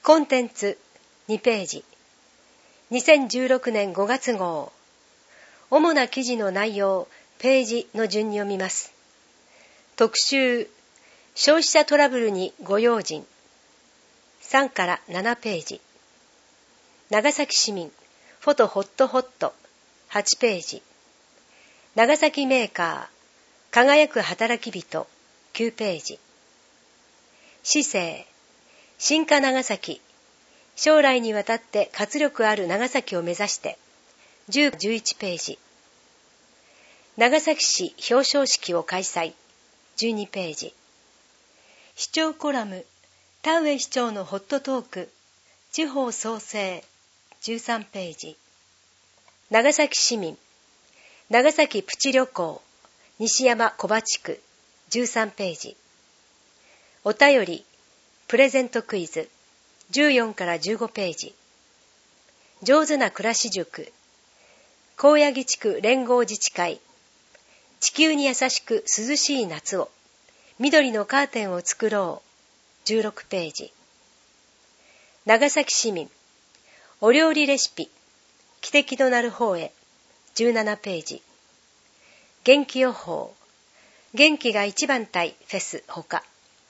コンテンツ2ページ。2016年5月号。主な記事の内容、ページの順に読みます。特集、消費者トラブルにご用心。3から7ページ。長崎市民、フォトホットホット8ページ。長崎メーカー、輝く働き人9ページ。市政、新化長崎、将来にわたって活力ある長崎を目指して10、11ページ。長崎市表彰式を開催12ページ。市長コラム、田上市長のホットトーク、地方創生13ページ。長崎市民、長崎プチ旅行、西山小葉地区13ページ。お便り、プレゼントクイズ14から15ページ。上手な暮らし塾、高野木地区連合自治会、地球に優しく涼しい夏を、緑のカーテンを作ろう16ページ。長崎市民、お料理レシピ、汽笛となる方へ17ページ。元気予報、元気が一番隊フェスほか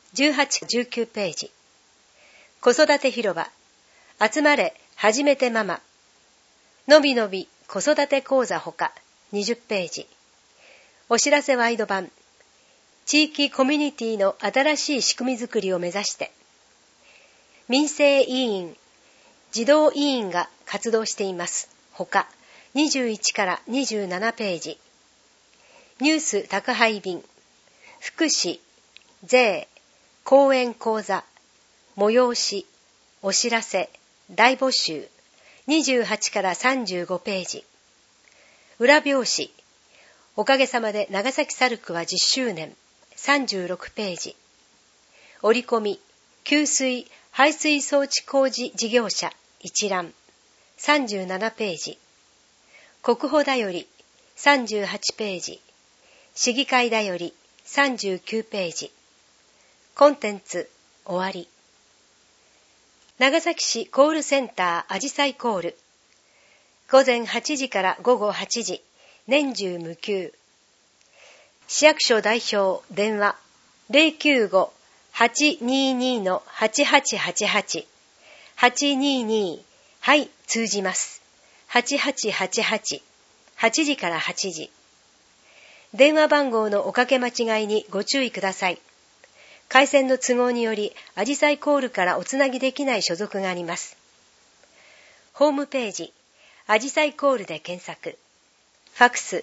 18、19ページ。子育て広場、集まれ初めてママ、のびのび子育て講座ほか20ページ。お知らせワイド版、地域コミュニティの新しい仕組みづくりを目指して、民生委員、児童委員が活動していますほか21から27ページ。ニュース宅配便、福祉、税、講演講座、催し、お知らせ、大募集28から35ページ。裏表紙、おかげさまで長崎サルクは10周年36ページ。折り込み、給水・排水装置工事事業者一覧37ページ。国保だより38ページ。市議会だより39ページ。コンテンツ終わり。長崎市コールセンターあじさいコール。午前8時から午後8時、年中無休。市役所代表電話 095-822-8888 822 はい通じます。8888 8時から8時。電話番号のおかけ間違いにご注意ください。回線の都合により、あじさいコールからおつなぎできない所属があります。ホームページ、あじさいコールで検索。ファクス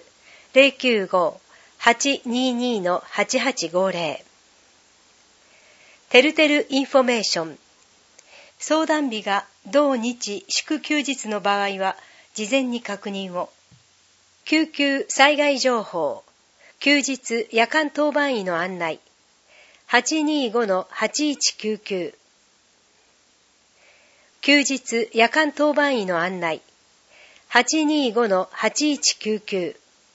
095-822-8850。てるてるインフォメーション。相談日が同日祝休日の場合は、事前に確認を。救急災害情報、休日夜間当番医の案内。825-8199。休日夜間当番医の案内。825-8199。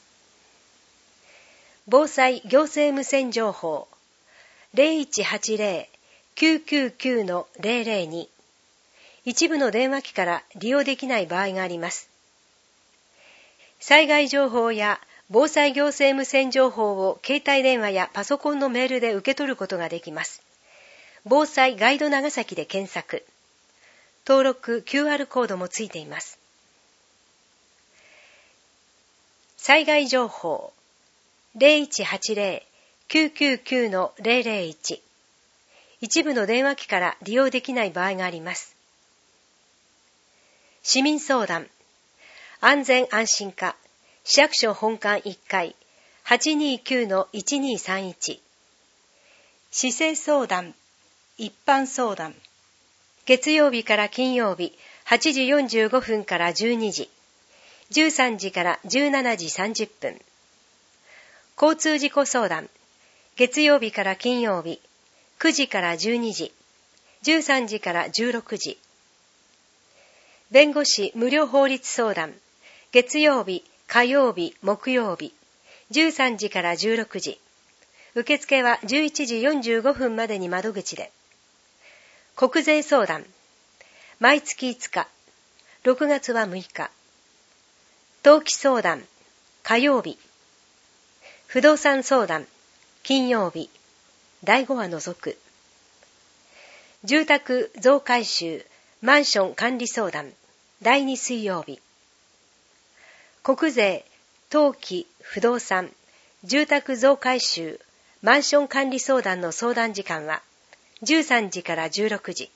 防災行政無線情報。0180-999-002。一部の電話機から利用できない場合があります。災害情報や防災行政無線情報を携帯電話やパソコンのメールで受け取ることができます。防災ガイド長崎で検索。登録 QR コードもついています。災害情報 0180-999-001。一部の電話機から利用できない場合があります。市民相談、安全安心課、市役所本館1階 829-1231。市政相談、一般相談。月曜日から金曜日8時45分から12時、13時から17時30分。交通事故相談、月曜日から金曜日9時から12時、13時から16時。弁護士無料法律相談、月曜日、火曜日、木曜日、13時から16時。受付は11時45分までに窓口で。国税相談、 毎月5日、6月は6日。登記相談、火曜日。不動産相談、金曜日。第5は除く。住宅増改修、マンション管理相談、第2水曜日。国税、登記、不動産、住宅増改修、マンション管理相談の相談時間は13時から16時。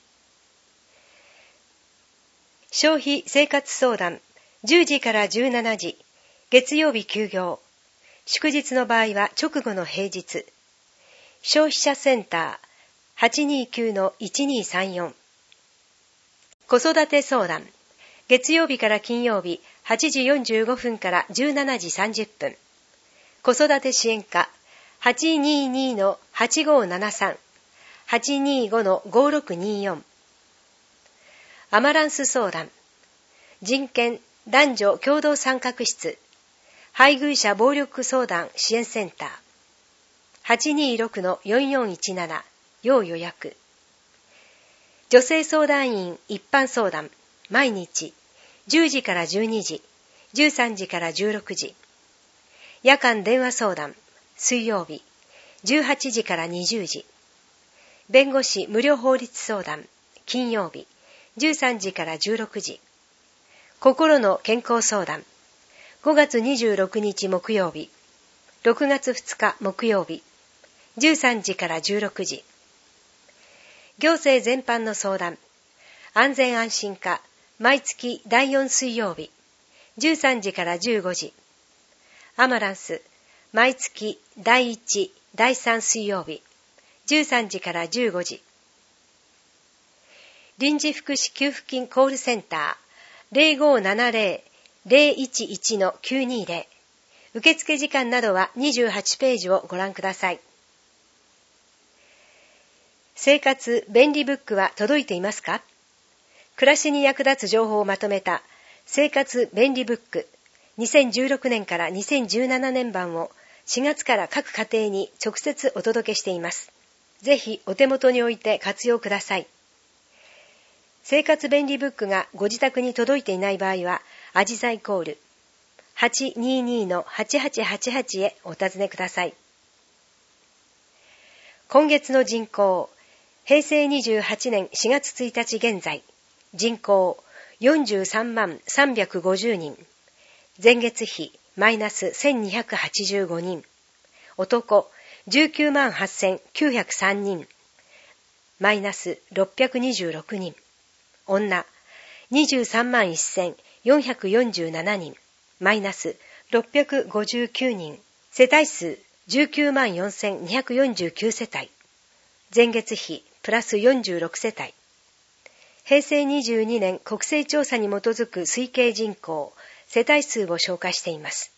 消費生活相談、10時から17時、月曜日休業。祝日の場合は直後の平日。消費者センター 829-1234。子育て相談、月曜日から金曜日8時45分から17時30分。子育て支援課 822-8573、825-5624。アマランス相談、人権男女共同参画室、配偶者暴力相談支援センター 826-4417、要予約。女性相談員一般相談、毎日10時から12時、13時から16時。夜間電話相談、水曜日18時から20時。弁護士無料法律相談、金曜日13時から16時。心の健康相談、5月26日木曜日、6月2日木曜日、13時から16時。行政全般の相談、安全安心課、毎月第4水曜日、13時から15時。アマランス、毎月第1、第3水曜日、13時から15時。臨時福祉給付金コールセンター 0570-011-920。受付時間などは28ページをご覧ください。生活便利ブックは届いていますか？暮らしに役立つ情報をまとめた生活便利ブック2016年から2017年版を4月から各家庭に直接お届けしています。ぜひお手元に置いて活用ください。生活便利ブックがご自宅に届いていない場合は、アジサイコール 822-8888 へお尋ねください。今月の人口、平成28年4月1日現在、人口43万350人。前月比マイナス1285人。男19万8903人。マイナス626人。女23万1447人。マイナス659人。世帯数19万4249世帯。前月比プラス46世帯。平成22年国勢調査に基づく推計人口、世帯数を紹介しています。